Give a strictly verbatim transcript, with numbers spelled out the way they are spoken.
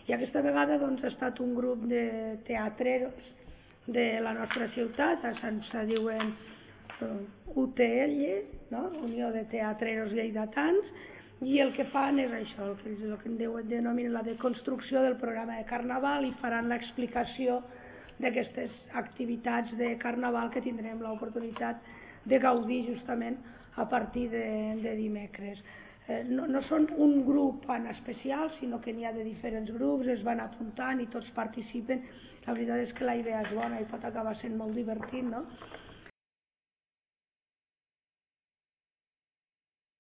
I aquesta vegada doncs, ha estat un grup de teatreros de la nostra ciutat, se diuen U T L, no? Unió de Teatreros Lleidatans, i el que fan és això, el que, el que en denominen la deconstrucció del programa de Carnaval, i faran l'explicació d'aquestes activitats de Carnaval que tindrem l'oportunitat de gaudir justament a partir de, de dimecres. Eh, no, no són un grup en especial, sinó que n'hi ha de diferents grups, es van apuntant i tots participen. La veritat és que la idea és bona i pot acabar sent molt divertit, no?